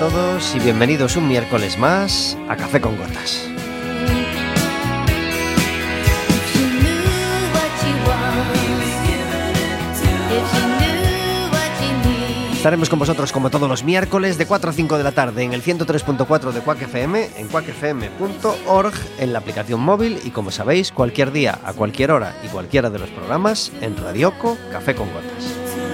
todos y bienvenidos un miércoles más a Café con Gotas. Estaremos con vosotros como todos los miércoles de 4 a 5 de la tarde en el 103.4 de Quack FM, en quackfm.org, en la aplicación móvil y, como sabéis, cualquier día, a cualquier hora y cualquiera de los programas en Radioco Café con Gotas.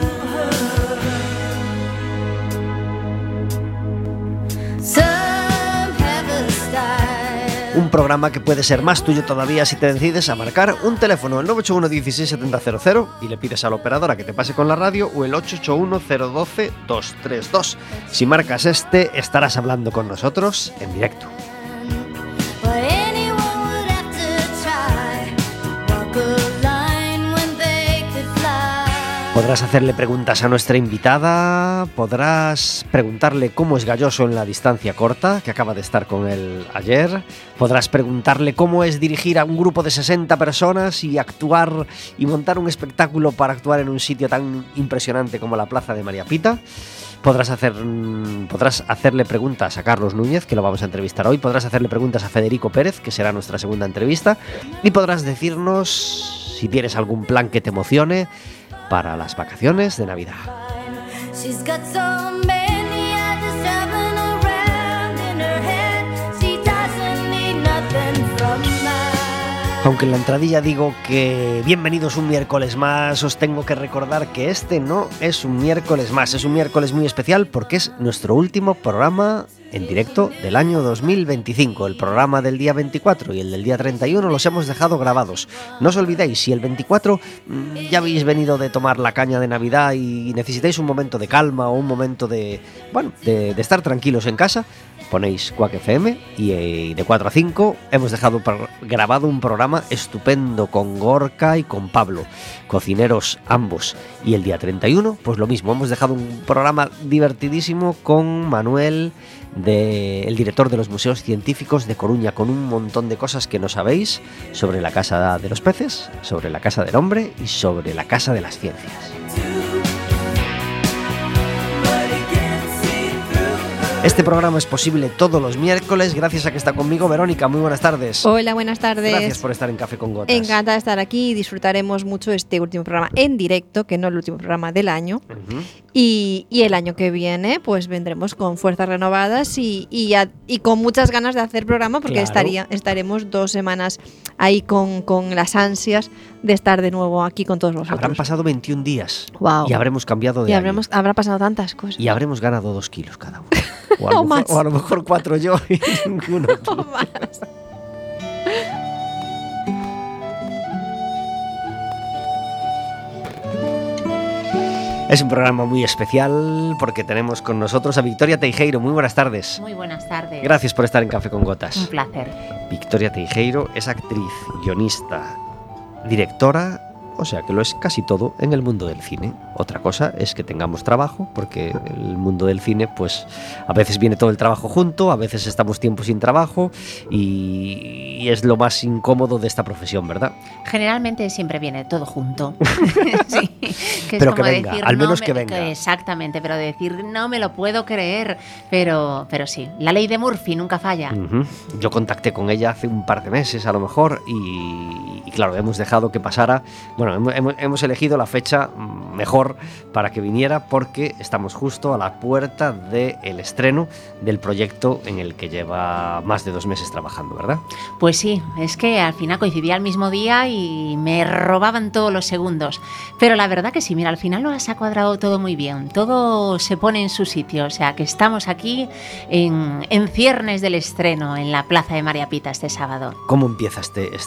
Un programa que puede ser más tuyo todavía si te decides a marcar un teléfono, el 981 16 7000, y le pides a la operadora que te pase con la radio, o el 881 012 232. Si marcas este, estarás hablando con nosotros en directo. Podrás hacerle preguntas a nuestra invitada, podrás preguntarle cómo es Galloso en la distancia corta, que acaba de estar con él ayer, podrás preguntarle cómo es dirigir a un grupo de 60 personas y actuar y montar un espectáculo para actuar en un sitio tan impresionante como la Plaza de María Pita. Podrás hacerle preguntas a Carlos Núñez, que lo vamos a entrevistar hoy, podrás hacerle preguntas a Federico Pérez, que será nuestra segunda entrevista, y podrás decirnos si tienes algún plan que te emocione para las vacaciones de Navidad. Aunque en la entradilla digo que bienvenidos un miércoles más, os tengo que recordar que este no es un miércoles más, es un miércoles muy especial porque es nuestro último programa en directo del año 2025. El programa del día 24 y el del día 31 los hemos dejado grabados. No os olvidéis, si el 24 ya habéis venido de tomar la caña de Navidad y necesitáis un momento de calma o un momento de estar tranquilos en casa, ponéis Quack FM y de 4 a 5 hemos dejado grabado un programa estupendo con Gorka y con Pablo, cocineros ambos. Y el día 31, pues lo mismo, hemos dejado un programa divertidísimo con Manuel, el director de los Museos Científicos de Coruña, con un montón de cosas que no sabéis sobre la Casa de los Peces, sobre la Casa del Hombre y sobre la Casa de las Ciencias. Este programa es posible todos los miércoles gracias a que está conmigo Verónica. Muy buenas tardes. Hola, buenas tardes. Gracias por estar en Café con Gotas. Encantada de estar aquí y disfrutaremos mucho este último programa en directo, que no el último programa del año. Uh-huh. Y el año que viene pues vendremos con fuerzas renovadas y con muchas ganas de hacer programa, porque claro, estaremos 2 semanas ahí con las ansias de estar de nuevo aquí con todos vosotros. Habrán pasado 21 días. Wow. Y habremos cambiado de año. Habrá pasado tantas cosas. Y habremos ganado 2 kilos cada uno. O a lo mejor 4 yo y ninguno tú. O más. Es un programa muy especial porque tenemos con nosotros a Victoria Teijeiro. Muy buenas tardes. Muy buenas tardes. Gracias por estar en Café con Gotas. Un placer. Victoria Teijeiro es actriz, guionista, directora, o sea que lo es casi todo en el mundo del cine. Otra cosa es que tengamos trabajo, porque el mundo del cine, pues a veces viene todo el trabajo junto, a veces estamos tiempo sin trabajo y es lo más incómodo de esta profesión, ¿verdad? Generalmente siempre viene todo junto. Sí, que pero es como que venga, decir, al menos que venga. Exactamente, pero decir no me lo puedo creer, pero sí, la ley de Murphy nunca falla. Uh-huh. Yo contacté con ella hace un par de meses a lo mejor y claro, hemos dejado que pasara. Bueno, hemos elegido la fecha mejor para que viniera porque estamos justo a la puerta del estreno del proyecto en el que lleva más de 2 meses trabajando, ¿verdad? Pues sí, es que al final coincidía el mismo día y me robaban todos los segundos. Pero la verdad que sí, mira, al final lo has cuadrado todo muy bien. Todo se pone en su sitio, o sea que estamos aquí en ciernes del estreno en la Plaza de María Pita este sábado. ¿Cómo empieza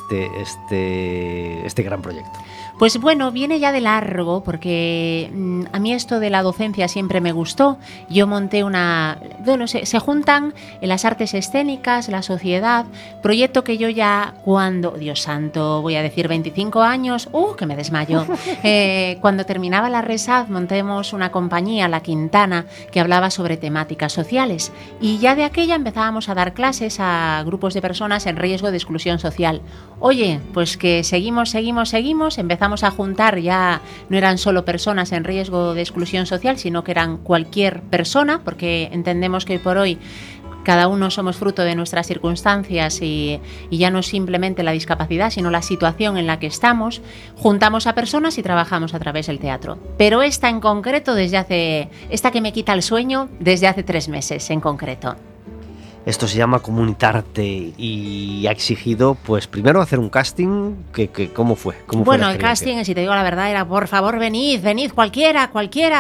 este gran proyecto? Pues bueno, viene ya de largo porque a mí esto de la docencia siempre me gustó. Yo monté se juntan en las artes escénicas, la sociedad, proyecto que yo ya cuando, Dios santo, voy a decir 25 años, que me desmayo. Cuando terminaba la RESAD montemos una compañía, La Quintana, que hablaba sobre temáticas sociales y ya de aquella empezábamos a dar clases a grupos de personas en riesgo de exclusión social. Oye, pues que seguimos, empezamos íbamos a juntar ya no eran solo personas en riesgo de exclusión social, sino que eran cualquier persona, porque entendemos que hoy por hoy cada uno somos fruto de nuestras circunstancias y ya no es simplemente la discapacidad, sino la situación en la que estamos. Juntamos a personas y trabajamos a través del teatro. Pero esta en concreto, esta que me quita el sueño, desde hace 3 meses en concreto. Esto se llama Comunitarte y ha exigido, pues primero hacer un casting. ¿Cómo fue? Bueno, el casting, si te digo la verdad, era por favor venid, cualquiera.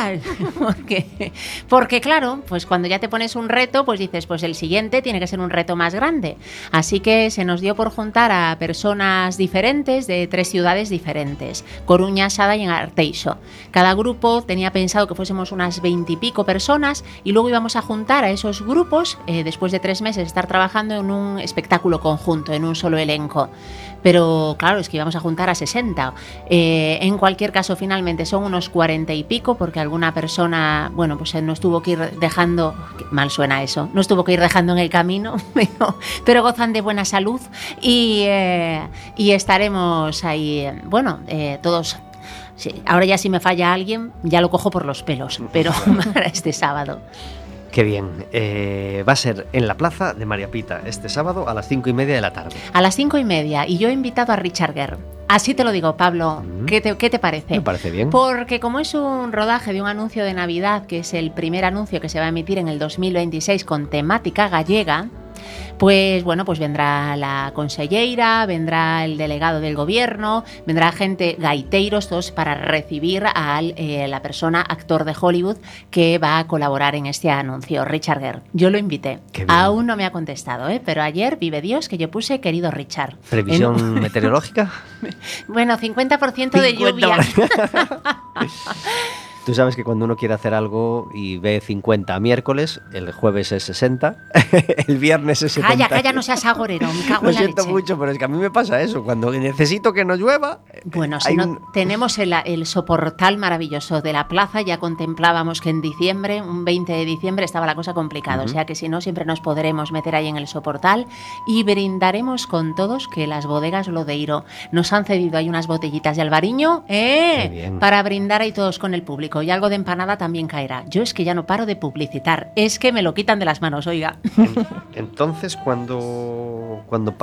Porque claro, pues cuando ya te pones un reto, pues dices, pues el siguiente tiene que ser un reto más grande. Así que se nos dio por juntar a personas diferentes de 3 ciudades diferentes, Coruña, Sada y Arteixo. Cada grupo tenía pensado que fuésemos unas 20 y pico personas y luego íbamos a juntar a esos grupos después de 3 meses estar trabajando en un espectáculo conjunto, en un solo elenco. Pero claro, es que íbamos a juntar a 60. En cualquier caso, finalmente son unos 40 y pico, porque alguna persona, bueno, pues nos tuvo que ir dejando, mal suena eso, nos tuvo que ir dejando en el camino, pero gozan de buena salud y estaremos ahí, todos. Sí, ahora ya si me falla alguien, ya lo cojo por los pelos, pero para este sábado. Qué bien. Va a ser en la plaza de María Pita este sábado a las 5:30 de la tarde. A las 5:30, y yo he invitado a Richard Gere. Así te lo digo, Pablo. ¿Qué te parece? Me parece bien. Porque como es un rodaje de un anuncio de Navidad, que es el primer anuncio que se va a emitir en el 2026 con temática gallega, pues bueno, pues vendrá la conselleira, vendrá el delegado del gobierno, vendrá gente, gaiteiros, todos para recibir a la persona, actor de Hollywood, que va a colaborar en este anuncio, Richard Gere. Yo lo invité. Aún no me ha contestado, pero ayer, vive Dios, que yo puse querido Richard. ¿Previsión meteorológica? Bueno, 50% de lluvia. Tú sabes que cuando uno quiere hacer algo y ve 50 miércoles, el jueves es 60, el viernes es 70. Calla, no seas agorero, me cago Lo en la siento leche. mucho, pero es que a mí me pasa eso. Cuando necesito que no llueva... Bueno, si no tenemos el soportal maravilloso de la plaza, ya contemplábamos que en diciembre, un 20 de diciembre, estaba la cosa complicada. O sea que si no, siempre nos podremos meter ahí en el soportal y brindaremos con todos que las bodegas Lodeiro nos han cedido ahí unas botellitas de albariño para brindar ahí todos con el público. Y algo de empanada también caerá. Yo es que ya no paro de publicitar. Es que me lo quitan de las manos, oiga. Entonces, cuando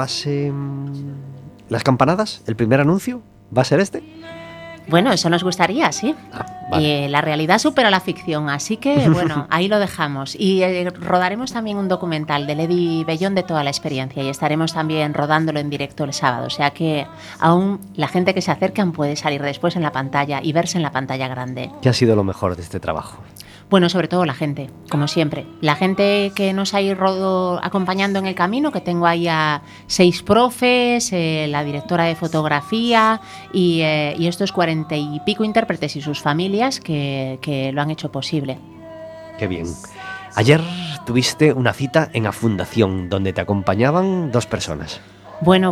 pasen las campanadas, el primer anuncio va a ser este. Bueno, eso nos gustaría, sí. Vale. La realidad supera la ficción, así que bueno, ahí lo dejamos. Y rodaremos también un documental de Lady Bellón de toda la experiencia y estaremos también rodándolo en directo el sábado. O sea que aún la gente que se acercan puede salir después en la pantalla y verse en la pantalla grande. ¿Qué ha sido lo mejor de este trabajo? Bueno, sobre todo la gente, como siempre. La gente que nos ha ido acompañando en el camino, que tengo ahí a 6 profes, la directora de fotografía y estos 40 y pico intérpretes y sus familias que lo han hecho posible. Qué bien. Ayer tuviste una cita en la fundación donde te acompañaban 2 personas. Bueno.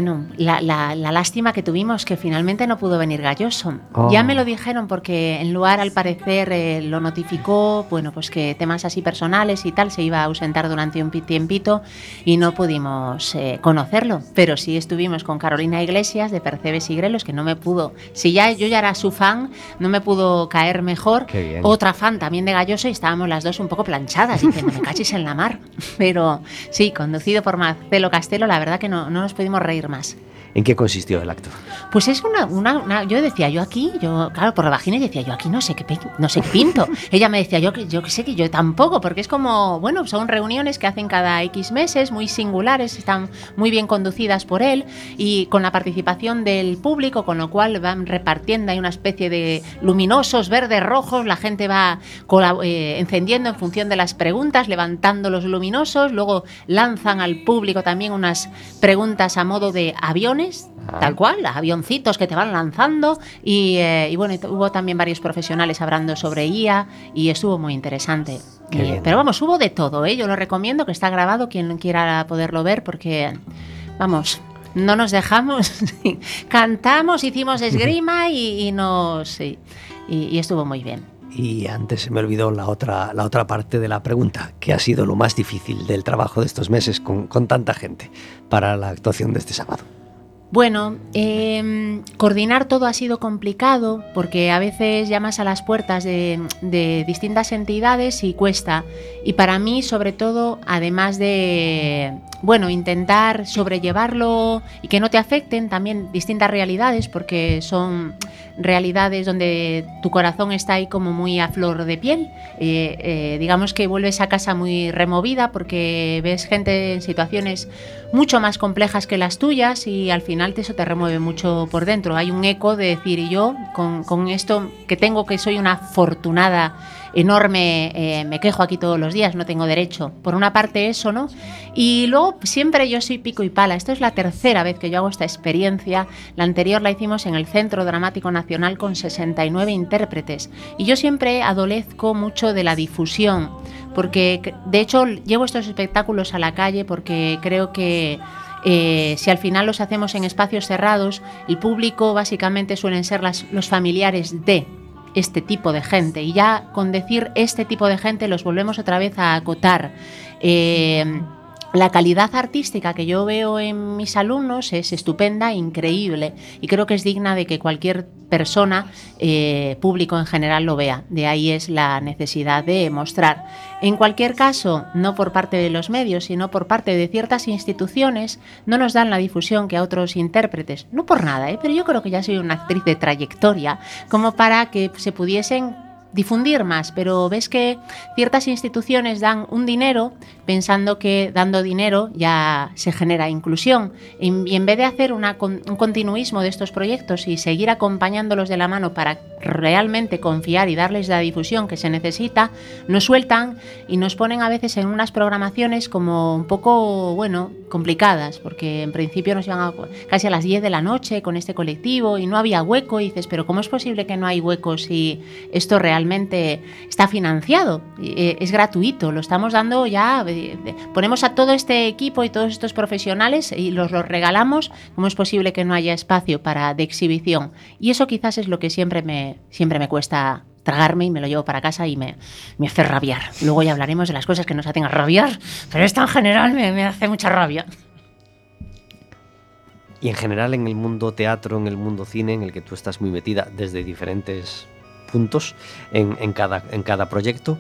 La lástima que tuvimos que finalmente no pudo venir Galloso. Ya me lo dijeron porque en lugar, al parecer, lo notificó, bueno, pues que temas así personales y tal, se iba a ausentar durante un tiempito y no pudimos conocerlo. Pero sí estuvimos con Carolina Iglesias de Percebes y Grelos, que no me pudo, si ya yo ya era su fan, no me pudo caer mejor. Otra fan también de Galloso y estábamos las dos un poco planchadas, diciendo, me cachis en la mar. Pero sí, conducido por Marcelo Castelo, la verdad que no nos pudimos reír más. ¿En qué consistió el acto? Pues es yo decía, claro, por la vagina decía, yo aquí no sé qué pinto. Ella me decía, yo que sé que yo tampoco, porque es como, bueno, son reuniones que hacen cada X meses, muy singulares, están muy bien conducidas por él y con la participación del público, con lo cual van repartiendo, hay una especie de luminosos, verdes, rojos, la gente va encendiendo en función de las preguntas, levantando los luminosos, luego lanzan al público también unas preguntas a modo de aviones, tal cual, avioncitos que te van lanzando y bueno, hubo también varios profesionales hablando sobre IA y estuvo muy interesante. Pero vamos, hubo de todo, yo lo recomiendo, que está grabado, quien quiera poderlo ver, porque vamos, no nos dejamos, cantamos, hicimos esgrima y estuvo muy bien. Y antes se me olvidó la otra parte de la pregunta, ¿qué ha sido lo más difícil del trabajo de estos meses con tanta gente para la actuación de este sábado? Bueno, coordinar todo ha sido complicado porque a veces llamas a las puertas de distintas entidades y cuesta. Y para mí, sobre todo, además de, bueno, intentar sobrellevarlo y que no te afecten también distintas realidades, porque son realidades donde tu corazón está ahí como muy a flor de piel. Digamos que vuelves a casa muy removida porque ves gente en situaciones mucho más complejas que las tuyas y al final eso te remueve mucho por dentro. Hay un eco de decir, y yo con esto que tengo, que soy una afortunada enorme, me quejo aquí todos los días, no tengo derecho. Por una parte eso, ¿no? Y luego siempre yo soy pico y pala. Esto es la tercera vez que yo hago esta experiencia. La anterior la hicimos en el Centro Dramático Nacional con 69 intérpretes. Y yo siempre adolezco mucho de la difusión, porque de hecho llevo estos espectáculos a la calle porque creo que si al final los hacemos en espacios cerrados, el público básicamente suelen ser los familiares de este tipo de gente, y ya con decir este tipo de gente los volvemos otra vez a acotar. La calidad artística que yo veo en mis alumnos es estupenda, increíble, y creo que es digna de que cualquier persona, público en general, lo vea. De ahí es la necesidad de mostrar. En cualquier caso, no por parte de los medios, sino por parte de ciertas instituciones, no nos dan la difusión que a otros intérpretes. No por nada, pero yo creo que ya soy una actriz de trayectoria, como para que se pudiesen difundir más, pero ves que ciertas instituciones dan un dinero pensando que dando dinero ya se genera inclusión, y en vez de hacer un continuismo de estos proyectos y seguir acompañándolos de la mano para realmente confiar y darles la difusión que se necesita, nos sueltan y nos ponen a veces en unas programaciones como un poco, bueno, complicadas, porque en principio nos iban casi a las 10 de la noche con este colectivo y no había hueco, y dices, pero ¿cómo es posible que no hay huecos si esto realmente está financiado? Es gratuito, lo estamos dando ya, ponemos a todo este equipo y todos estos profesionales y los regalamos. ¿Cómo es posible que no haya espacio de exhibición? Y eso quizás es lo que siempre me cuesta tragarme, y me lo llevo para casa y me hace rabiar. Luego ya hablaremos de las cosas que nos hacen rabiar, pero esta en general me hace mucha rabia. Y en general en el mundo teatro, en el mundo cine, en el que tú estás muy metida desde diferentes puntos en cada proyecto,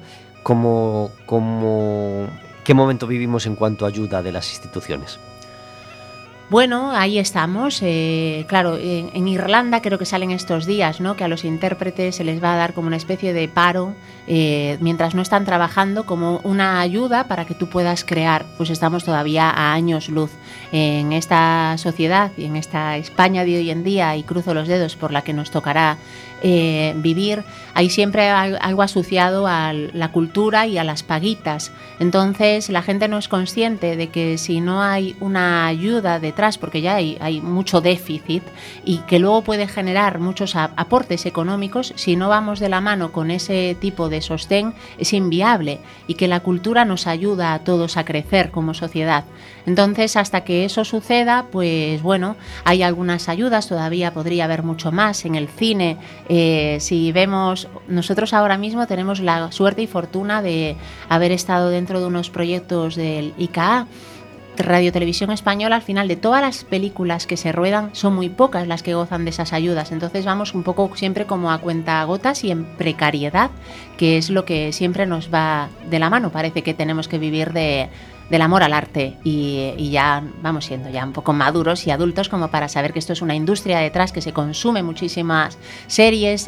¿qué momento vivimos en cuanto a ayuda de las instituciones? Bueno, ahí estamos. Claro, en Irlanda creo que salen estos días, ¿no?, que a los intérpretes se les va a dar como una especie de paro mientras no están trabajando, como una ayuda para que tú puedas crear. Pues estamos todavía a años luz en esta sociedad y en esta España de hoy en día, y cruzo los dedos por la que nos tocará vivir. Hay siempre algo asociado a la cultura y a las paguitas. Entonces la gente no es consciente de que si no hay una ayuda detrás, porque ya hay mucho déficit, y que luego puede generar muchos aportes económicos, si no vamos de la mano con ese tipo de sostén, es inviable, y que la cultura nos ayuda a todos a crecer como sociedad. Entonces, hasta que eso suceda, pues bueno, hay algunas ayudas, todavía podría haber mucho más en el cine. Si vemos, nosotros ahora mismo tenemos la suerte y fortuna de haber estado dentro de unos proyectos del ICA, Radio Televisión Española. Al final, de todas las películas que se ruedan, son muy pocas las que gozan de esas ayudas. Entonces vamos un poco siempre como a cuentagotas y en precariedad, que es lo que siempre nos va de la mano. Parece que tenemos que vivir del amor al arte, y ya vamos siendo ya un poco maduros y adultos como para saber que esto es una industria detrás, que se consume muchísimas series,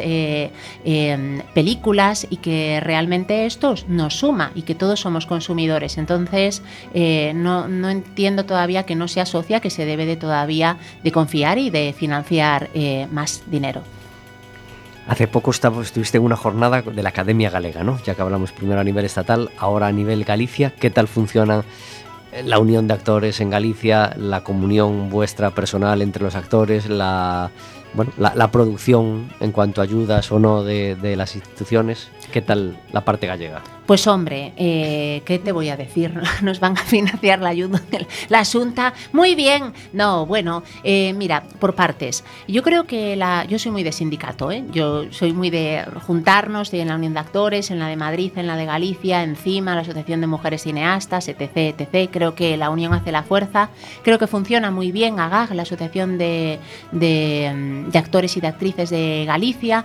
películas, y que realmente esto nos suma y que todos somos consumidores. Entonces no entiendo todavía que no se asocia, que se debe de todavía de confiar y de financiar más dinero. Hace poco estuviste en una jornada de la Academia Galega, ¿no? Ya que hablamos primero a nivel estatal, ahora a nivel Galicia. ¿Qué tal funciona la unión de actores en Galicia, la comunión vuestra personal entre los actores, la producción en cuanto a ayudas o no de las instituciones? ¿Qué tal la parte gallega? Pues hombre, ¿qué te voy a decir? Nos van a financiar la ayuda, la Xunta. Muy bien. No, bueno, mira, por partes. Yo creo que yo soy muy de sindicato, ¿eh? Yo soy muy de juntarnos en la Unión de Actores, en la de Madrid, en la de Galicia, encima la Asociación de Mujeres Cineastas, etc, etc. Creo que la unión hace la fuerza. Creo que funciona muy bien AGAG, la Asociación de Actores y de Actrices de Galicia,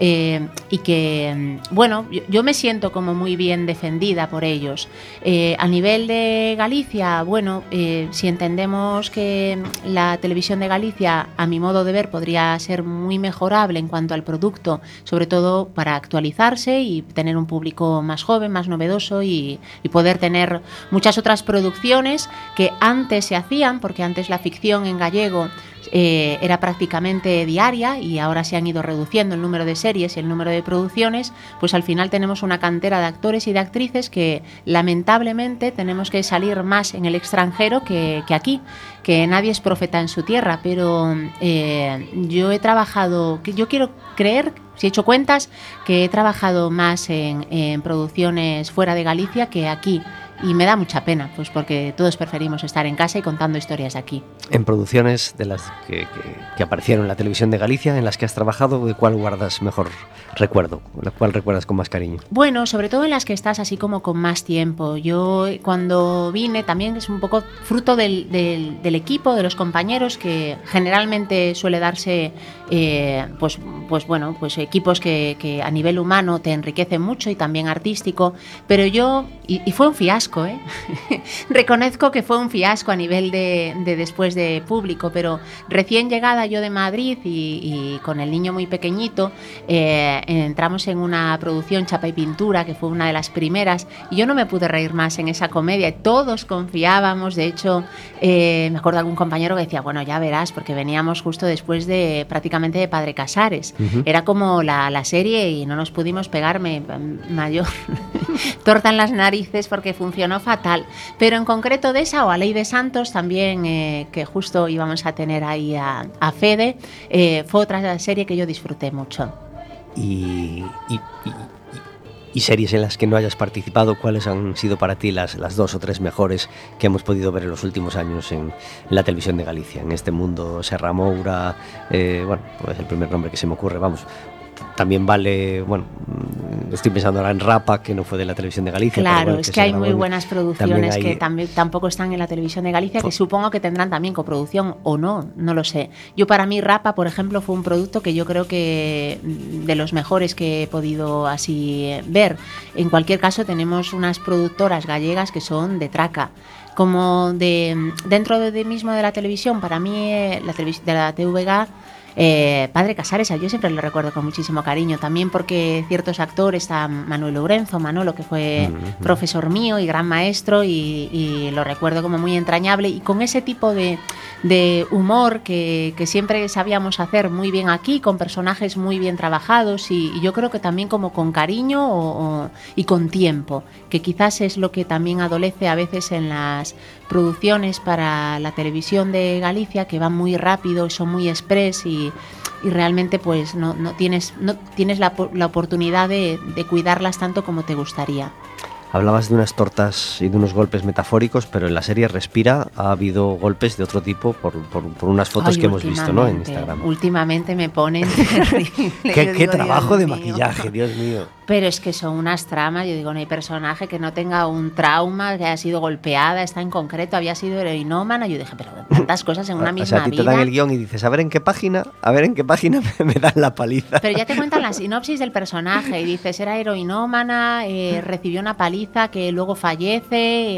y que, bueno, yo me siento como muy bien defendida por ellos. A nivel de Galicia, bueno, si entendemos que la televisión de Galicia, a mi modo de ver, podría ser muy mejorable en cuanto al producto, sobre todo para actualizarse y tener un público más joven, más novedoso y poder tener muchas otras producciones que antes se hacían, porque antes la ficción en gallego era prácticamente diaria y ahora se han ido reduciendo el número de series y el número de producciones, pues al final tenemos una cantera de actores y de actrices que lamentablemente tenemos que salir más en el extranjero que aquí, que nadie es profeta en su tierra, pero yo he trabajado, yo quiero creer, si he hecho cuentas, que he trabajado más en producciones fuera de Galicia que aquí. Y me da mucha pena, pues porque todos preferimos estar en casa y contando historias aquí. En producciones de las que aparecieron en la televisión de Galicia, en las que has trabajado, ¿de cuál guardas mejor recuerdo? ¿La cual recuerdas con más cariño? Bueno, sobre todo en las que estás así como con más tiempo. Yo cuando vine también es un poco fruto del equipo, de los compañeros, que generalmente suele darse pues equipos que a nivel humano te enriquecen mucho y también artístico, pero yo, y fue un fiasco, reconozco que fue un fiasco a nivel de después de público, pero recién llegada yo de Madrid y con el niño muy pequeñito, entramos en una producción Chapa y Pintura, que fue una de las primeras, y yo no me pude reír más en esa comedia. Todos confiábamos, de hecho, me acuerdo de algún compañero que decía, bueno, ya verás, porque veníamos justo después de prácticamente de Padre Casares. Era como la serie y no nos pudimos pegarme mayor torta en las narices porque funcionó fatal. Pero en concreto de esa, o a Ley de Santos también, que justo íbamos a tener ahí a Fede, fue otra serie que yo disfruté mucho. Y series en las que no hayas participado, ¿cuáles han sido para ti las 2 o 3 mejores que hemos podido ver en los últimos años en la televisión de Galicia? En este mundo, Serra Moura, bueno, es el primer nombre que se me ocurre, vamos. También vale, bueno, estoy pensando ahora en Rapa, que no fue de la televisión de Galicia. Claro, pero bueno, es que hay muy bueno, buenas producciones que tampoco están en la televisión de Galicia, que supongo que tendrán también coproducción o no lo sé. Yo, para mí, Rapa, por ejemplo, fue un producto que yo creo que de los mejores que he podido así ver. En cualquier caso, tenemos unas productoras gallegas que son de traca. Como dentro mismo de la televisión, para mí, de la TVG, Padre Casares, yo siempre lo recuerdo con muchísimo cariño, también porque ciertos actores, está Manuel Lourenzo, Manolo, que fue profesor mío y gran maestro, y lo recuerdo como muy entrañable, y con ese tipo de humor que siempre sabíamos hacer muy bien aquí, con personajes muy bien trabajados, y yo creo que también como con cariño y con tiempo, que quizás es lo que también adolece a veces en las producciones para la televisión de Galicia, que van muy rápido, son muy express y realmente pues no tienes la oportunidad de cuidarlas tanto como te gustaría. Hablabas de unas tortas y de unos golpes metafóricos, pero en la serie Respira ha habido golpes de otro tipo por unas fotos que hemos visto, ¿no?, en Instagram. Últimamente me ponen terrible. ¿Qué trabajo de maquillaje, Dios mío? Pero es que son unas tramas, yo digo, no hay personaje que no tenga un trauma, que haya sido golpeada, esta en concreto había sido heroinómana. Yo dije, pero tantas cosas en una misma vida. O sea, a ti te dan el guión y dices, a ver en qué página me dan la paliza. Pero ya te cuentan la sinopsis del personaje y dices, era heroinómana, recibió una paliza, que luego fallece,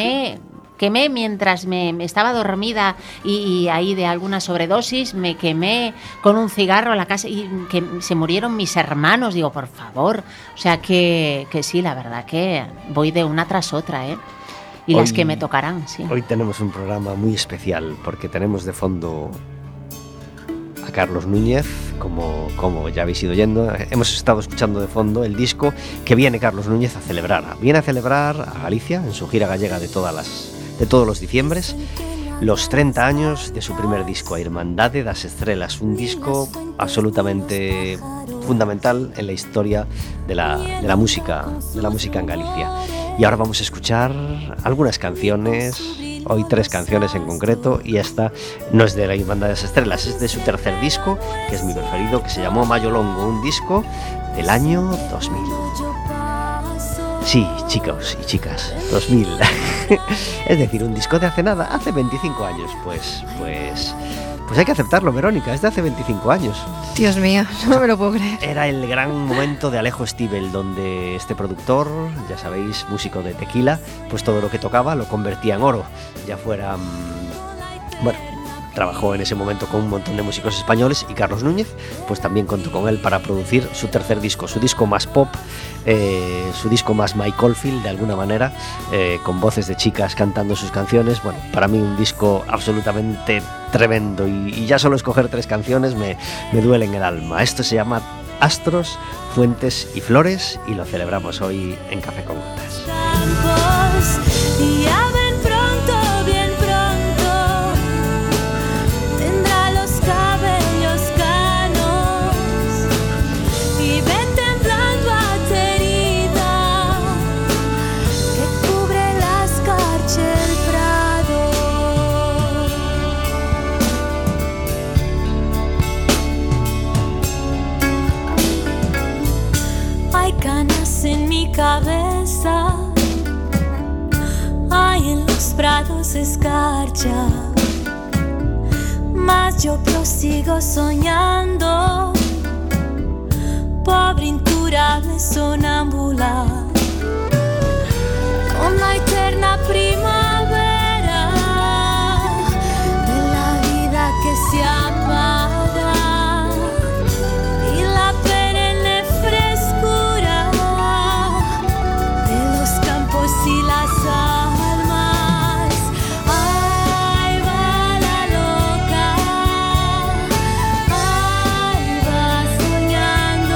quemé mientras me estaba dormida y ahí de alguna sobredosis, me quemé con un cigarro a la casa y que se murieron mis hermanos. Digo, por favor. O sea que sí, la verdad que voy de una tras otra, ¿eh? Y hoy, las que me tocarán, sí. Hoy tenemos un programa muy especial porque tenemos de fondo a Carlos Núñez, como ya habéis ido oyendo. Hemos estado escuchando de fondo el disco que viene Carlos Núñez a celebrar. Viene a celebrar a Galicia en su gira gallega de todos los diciembres, los 30 años de su primer disco, A Irmandade das Estrelas, un disco absolutamente fundamental en la historia de la música en Galicia. Y ahora vamos a escuchar algunas canciones, hoy 3 canciones en concreto, y esta no es de la Irmandade das Estrelas, es de su tercer disco, que es mi preferido, que se llamó Mayo Longo, un disco del año 2000. Sí, chicos y chicas, 2000. Es decir, un disco de hace nada, hace 25 años, pues hay que aceptarlo, Verónica, es de hace 25 años. Dios mío, no me lo puedo creer. Era el gran momento de Alejo Stivel, donde este productor, ya sabéis, músico de Tequila, pues todo lo que tocaba lo convertía en oro, ya fuera... Bueno, trabajó en ese momento con un montón de músicos españoles, y Carlos Núñez pues también contó con él para producir su tercer disco, su disco más pop, su disco más Mike Oldfield de alguna manera, con voces de chicas cantando sus canciones. Bueno, para mí un disco absolutamente tremendo, y ya solo escoger 3 canciones me duele en el alma. Esto se llama Astros, Fuentes y Flores, y lo celebramos hoy en Café con Gotas. Cabeza, hay en los prados escarcha, mas yo prosigo soñando, pobre incurable sonámbula, con la eterna primavera de la vida que se apaga y la perenne frescura y las almas. Ahí va la loca, ahí va soñando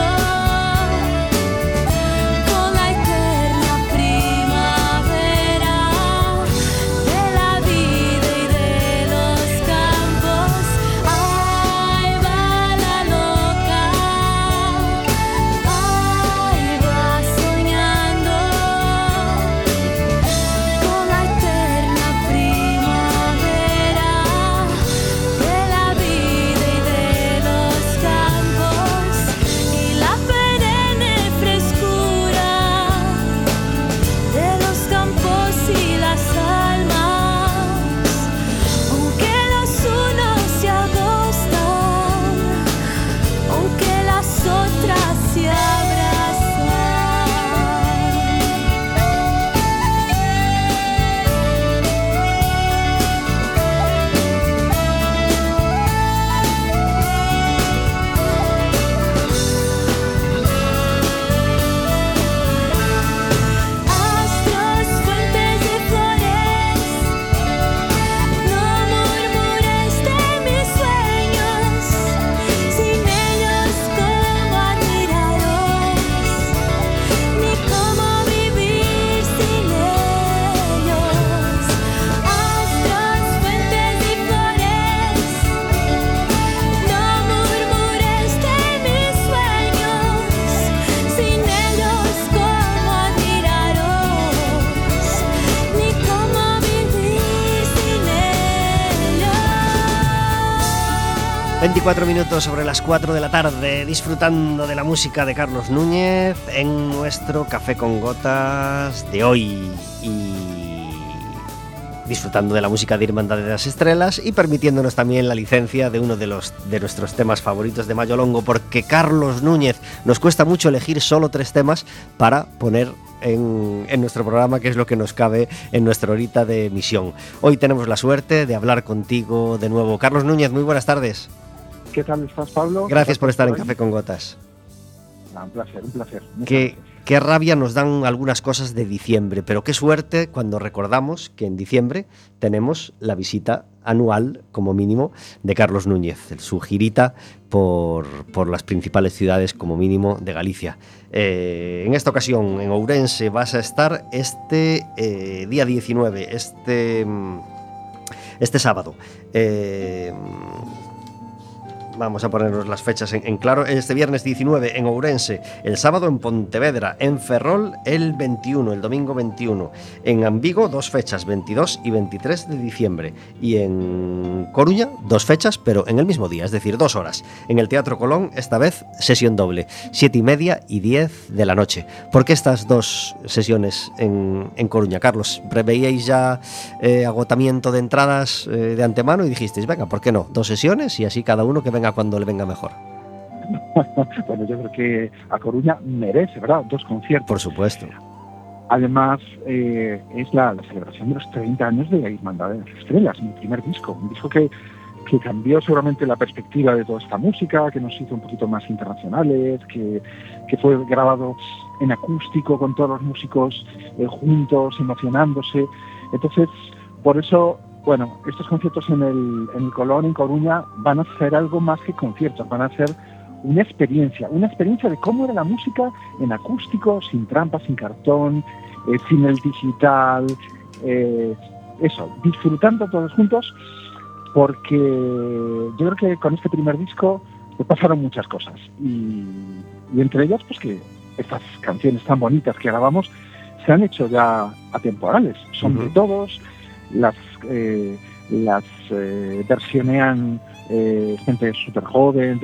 con la eterna primavera de la vida y de los campos. Ahí va la loca, ahí va soñando con la eterna primavera de la vida y de los campos y la perenne frescura de los campos y las almas. Aunque los unos se agostan, aunque las otras se abrazan. Astros, fuentes de flores, no murmures de mis sueños, sin ellos cómo admirarlos, ni cómo vivir sin ellos. Astros, fuentes y flores, no murmures de mis sueños, sin ellos cómo admirarlos, ni cómo vivir sin ellos. 24 minutos sobre las 4 de la tarde, disfrutando de la música de Carlos Núñez en nuestro Café con Gotas de hoy, y disfrutando de la música de Irmandade das Estrelas, y permitiéndonos también la licencia de uno de nuestros temas favoritos de Mayo Longo, porque Carlos Núñez nos cuesta mucho elegir solo 3 temas para poner en nuestro programa, que es lo que nos cabe en nuestra horita de emisión. Hoy tenemos la suerte de hablar contigo de nuevo. Carlos Núñez, muy buenas tardes. ¿Qué tal estás, Pablo? Gracias por estar en Café con Gotas. Un placer, un placer. Qué rabia nos dan algunas cosas de diciembre, pero qué suerte cuando recordamos que en diciembre tenemos la visita anual, como mínimo, de Carlos Núñez, su girita por las principales ciudades, como mínimo, de Galicia. En esta ocasión, en Ourense, vas a estar este día 19, este sábado. Vamos a ponernos las fechas en claro. Este viernes 19 en Ourense, el sábado en Pontevedra, en Ferrol el 21, el domingo 21, en Ambigo 2 fechas, 22 y 23 de diciembre, y en Coruña 2 fechas, pero en el mismo día, es decir, 2 horas. En el Teatro Colón, esta vez sesión doble, 7:30 y 10 de la noche. ¿Por qué estas 2 sesiones en Coruña, Carlos? ¿Preveíais ya agotamiento de entradas de antemano y dijisteis, venga, ¿por qué no? 2 sesiones y así cada uno que venga cuando le venga mejor? Bueno, yo creo que a Coruña merece, ¿verdad?, 2 conciertos. Por supuesto. Además, es la celebración de los 30 años de la Hermandad de las Estrellas, mi primer disco. Un disco que cambió seguramente la perspectiva de toda esta música, que nos hizo un poquito más internacionales, que fue grabado en acústico con todos los músicos juntos, emocionándose. Entonces, por eso, bueno, estos conciertos en el Colón, en Coruña, van a ser algo más que conciertos, van a ser una experiencia de cómo era la música en acústico, sin trampas, sin cartón, sin el digital, eso, disfrutando todos juntos, porque yo creo que con este primer disco pues pasaron muchas cosas, y entre ellas pues que estas canciones tan bonitas que grabamos se han hecho ya atemporales, son de todos, las versionean gente súper joven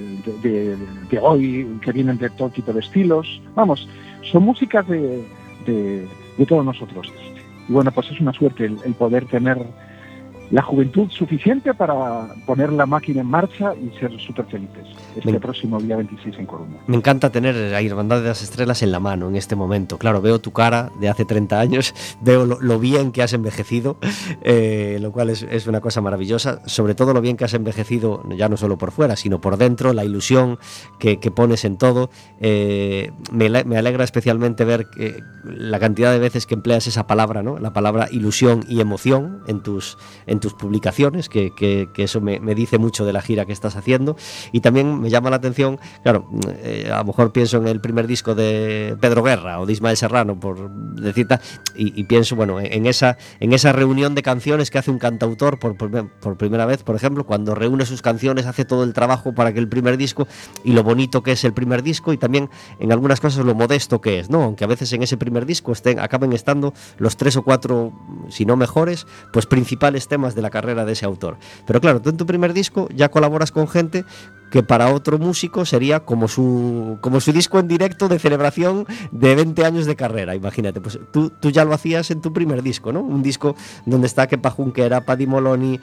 de hoy, que vienen de todo tipo de estilos. Vamos, son músicas de todos nosotros. Y bueno, pues es una suerte el poder tener la juventud suficiente para poner la máquina en marcha y ser súper felices este próximo día 26 en Coruña. Me encanta tener a Hermandad de las Estrellas en la mano en este momento. Claro, veo tu cara de hace 30 años, veo lo bien que has envejecido, lo cual es una cosa maravillosa. Sobre todo lo bien que has envejecido, ya no solo por fuera, sino por dentro, la ilusión que pones en todo. Me alegra especialmente ver la cantidad de veces que empleas esa palabra, ¿no? La palabra ilusión y emoción en tus publicaciones, que eso me dice mucho de la gira que estás haciendo. Y también me llama la atención, claro, a lo mejor pienso en el primer disco de Pedro Guerra o de Ismael Serrano, por decir tal, y pienso, bueno, en esa reunión de canciones que hace un cantautor por primera vez, por ejemplo, cuando reúne sus canciones, hace todo el trabajo para que el primer disco, y lo bonito que es el primer disco, y también en algunas cosas lo modesto que es, ¿no? Aunque a veces en ese primer disco acaben estando los 3 o 4, si no mejores, pues principales temas de la carrera de ese autor. Pero claro, tú en tu primer disco ya colaboras con gente que para otro músico sería como su disco en directo de celebración de 20 años de carrera. Imagínate, pues tú ya lo hacías en tu primer disco, ¿no? Un disco donde está Kepa Junquera, Paddy Moloney,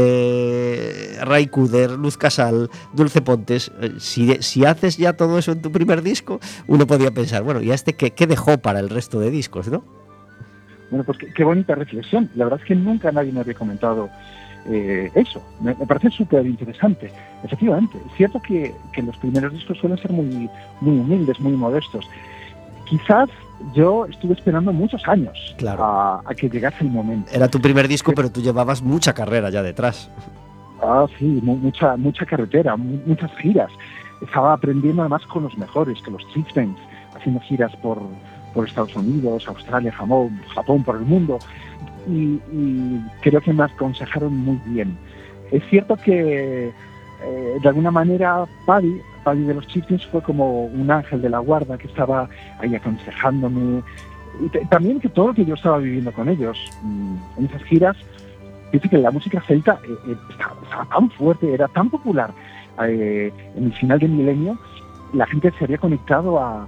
Ray Cooder, Luz Casal, Dulce Pontes. Si haces ya todo eso en tu primer disco, uno podría pensar, bueno, ¿y a este qué dejó para el resto de discos, no? Bueno, pues qué bonita reflexión. La verdad es que nunca nadie me había comentado eso. Me parece súper interesante. Efectivamente, es cierto que los primeros discos suelen ser muy, muy humildes, muy modestos. Quizás yo estuve esperando muchos años, claro, a que llegase el momento. Era tu primer disco, pero tú llevabas mucha carrera ya detrás. Sí, mucha carretera, muchas giras. Estaba aprendiendo además con los mejores, que los Chieftains, haciendo giras por Estados Unidos, Australia, Japón, por el mundo, y creo que me aconsejaron muy bien. Es cierto que de alguna manera Paddy de los Chieftains fue como un ángel de la guarda que estaba ahí aconsejándome, y también que todo lo que yo estaba viviendo con ellos en esas giras. Dice que la música celta estaba tan fuerte, era tan popular en el final del milenio, la gente se había conectado a